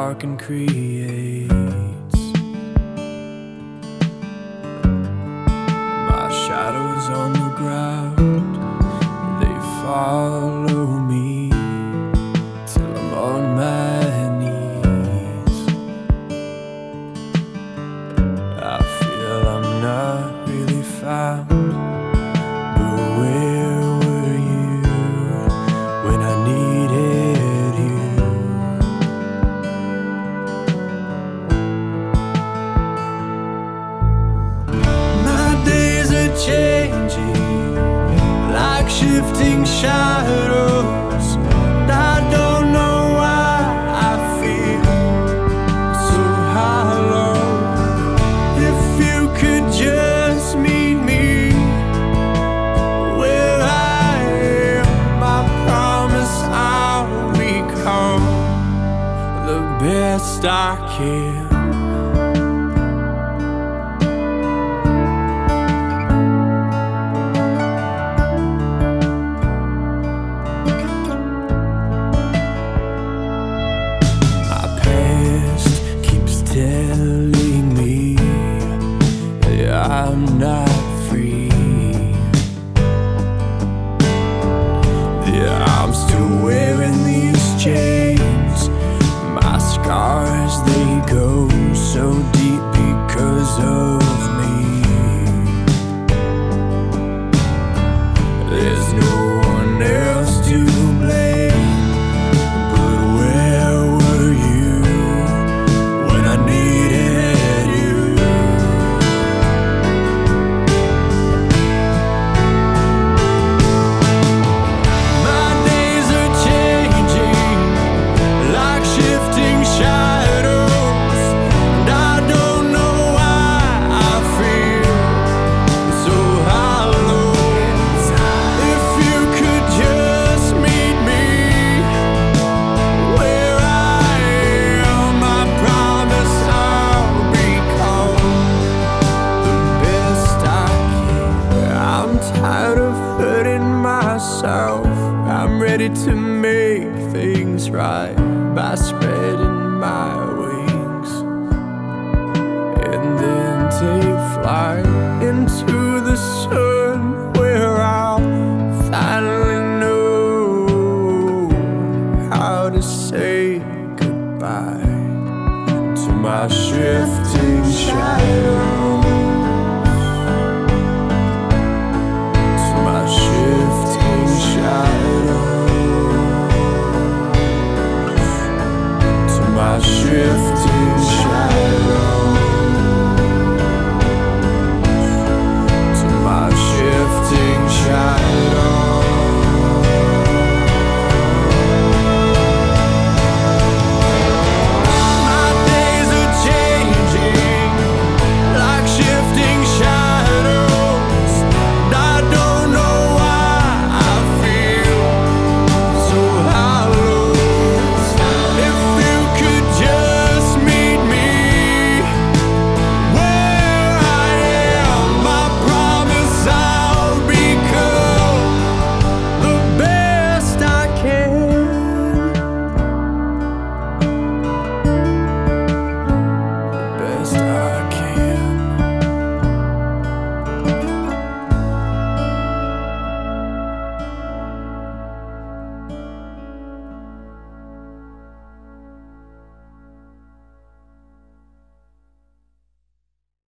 darken creates. My shadows on the ground, they follow me till I'm on my knees. I feel I'm not really found, but where were you when I needed you? My days are changing like shifting shadows, and I don't know why I feel so hollow. If you could just meet me where I am, I promise I'll become the best I can. Telling me that I'm not free, that I'm still wearing these chains. My scars, they go so deep because of me. There's no one else to blame. I'm ready to make things right by spreading my wings, and then take flight into the sun, where I'll finally know how to say goodbye to my shifting shadows. Shifting